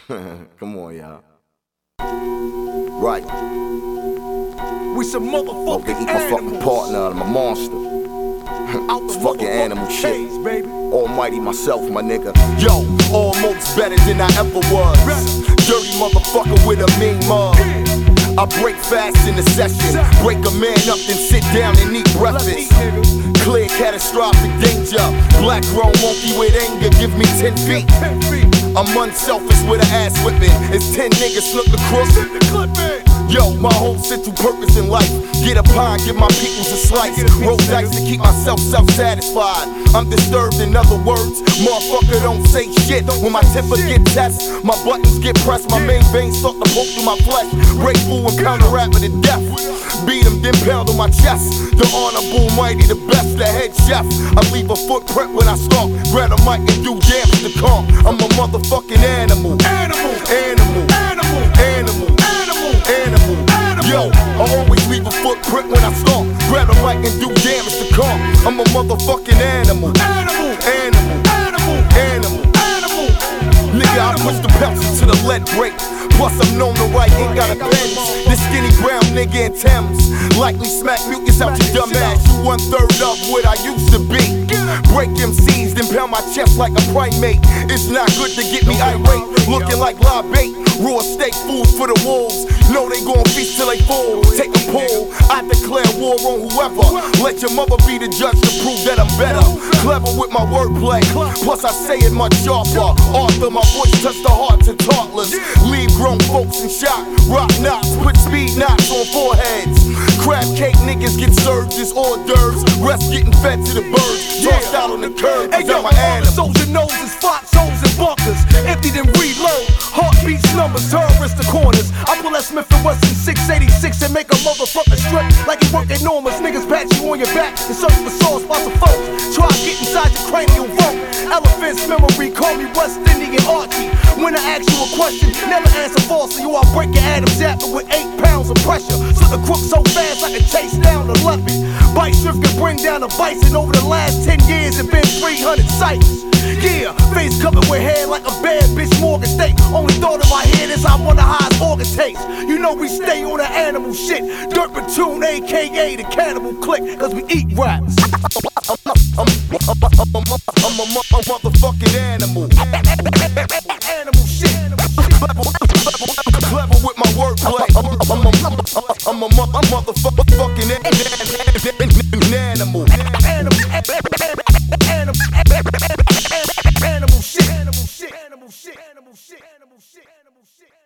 Come on, y'all. Right. We some motherfucking They eat my fucking partner, I'm a monster. It's fucking animal shit. Baby. Almighty myself, my nigga. Yo, almost better than I ever was. Dirty motherfucker with a mean mug. I break fast in the session. Break a man up, then sit down and eat breakfast. Clear catastrophic danger. Black grown monkey with anger, give me 10 feet. I'm unselfish with an ass whipping. It's 10 niggas snook the crook. Yo, my whole central purpose in life. Get a pie, give my peoples a slice. Roll dice to keep myself self-satisfied. I'm disturbed, in other words. Motherfucker don't say shit. When my temper get tested, my buttons get pressed. My main veins start to poke through my flesh. Break through and counteract with the death. Beat him, then pound on my chest. The honorable, mighty, the best, the head chef. I leave a footprint when I start. Grab a mic and do damage to calm. I'm a motherfucking animal. Animal. Animal. Animal. Animal. Animal. Yo, I always leave a footprint when I start. Grab a mic and do damage to calm. I'm a motherfucking animal. Animal. Animal. Animal. Animal. Animal. Nigga, I push the pencil to the lead break. Plus I'm known to write, ain't got a pen. This skinny brown nigga in Thames likely smack mucus out your dumb ass. You 1/3 of what I used to be. Break MCs, then pound my chest like a primate. It's not good to get me irate. Looking like live bait. Raw steak food for the wolves. Know they gon' feast till they fall. Take a poll, I declare war on whoever. Let your mother be the judge to prove that I'm better. Clever with my wordplay, plus I say it much sharper. Arthur, my voice touch the hearts of toddlers. Leave grown folks in shock. Rock knocks, put speed knocks on foreheads. Crab cake niggas get served as hors d'oeuvres. Rest getting fed to the birds. Tossed out on the curb, hey, yo, I'm an animal. soldier noses, foxholes and bunkers. Empty then reload. Heartbeats, numbers, terrorists, the corners. I pull that Smith & Wesson 686 and make a motherfucker strip like he work enormous. Niggas pat you on your back and search for sore spots of folks. Try to get inside your cranial vault. Elephant's memory, call me West Indian Archie. When I ask you a question, never answer falsely or I'll break your Adam's apple with 8 pounds of pressure. Slip the crook so fast I can chase down the leopard. Bike shift can bring down a bison. Over the last 10 years it been 300 sites. Yeah, face covered with hair like a bad bitch Morgan State. Only thought in my head is I wonder how his organ tastes. You know we stay on the animal shit. Dirt Platoon, aka the Cannibal Clique, cause we eat raps. I'm a motherfucking animal. Animal shit. Clever with my wordplay. I'm a motherfucking animal. Animal shit. Animal shit. Animal shit. Animal shit. Animal shit. Animal shit.